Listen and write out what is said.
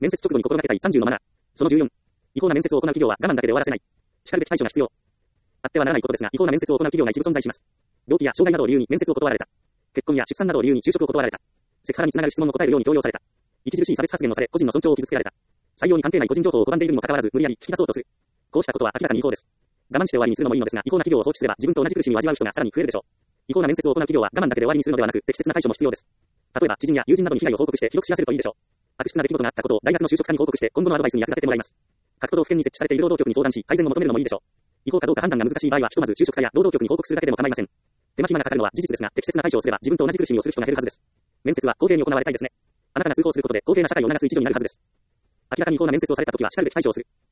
面接直後に心がけたい30のマナー。その14。違法な面接を行う企業は我慢だけで終わらせない。しかるべき対処が必要。あってはならないことですが、違法な面接を行う企業が一部存在します。病気や障害などを理由に面接を断られた。結婚や出産などを理由に就職を断られた。セクハラにつながる質問の答えるように強要された。著しい差別発言をされ、個人の尊重を傷つけられた。採用に関係ない個人情報を拒んでいるにもかかわらず、無理やり聞き出そうとする。こうしたことは明らかに違法です。我慢して終わりにするのもいいのですが、違法な企業を放置すれば自分と同じ苦しみを味わう人がさらに増えるでしょう。違法な面接を行う企業は我慢だけで終わりにするのではなく、適切な対処も必要です。例えば、知人や友人などに被害を報告して記録しやせるといいでしょう。悪質な出来事があったことを大学の就職課に報告して今後のアドバイスに役立ててもらいます。各都道府県に設置されている労働局に相談し、改善を求めるのもいいでしょう。違法かどうか判断が難しい場合は、ひとまず就職課や労働局に報告するだけでも構いません。手間暇がかかるのは事実ですが、適切な対処をすれば自分と同じ苦しみをする人が減るはずです。面接は公平に行われたいですね。あなたが通報することで公平な社会を促す一助になるはずです。明らかに違法な面接をされたときは、しかるべき対処をする。